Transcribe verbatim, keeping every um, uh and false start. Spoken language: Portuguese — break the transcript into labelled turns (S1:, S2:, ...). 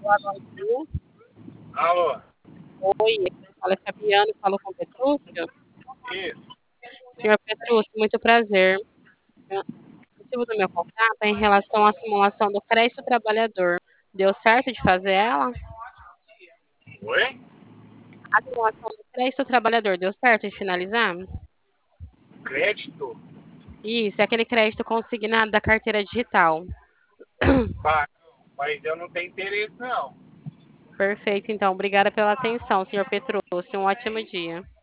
S1: Dia.
S2: Alô?
S1: Oi, fala é Fabiano, falo com Petrúcio.
S2: Isso.
S1: Senhor Petrúcio, muito prazer. O motivo do meu contato é em relação à simulação do crédito trabalhador. Deu certo de fazer ela?
S2: Oi?
S1: A simulação do crédito trabalhador deu certo de finalizar?
S2: Crédito?
S1: Isso, é aquele crédito consignado da carteira digital.
S2: Pá, mas eu não tenho interesse, não.
S1: Perfeito, então. Obrigada pela atenção, senhor Petrúcio. Um ótimo dia.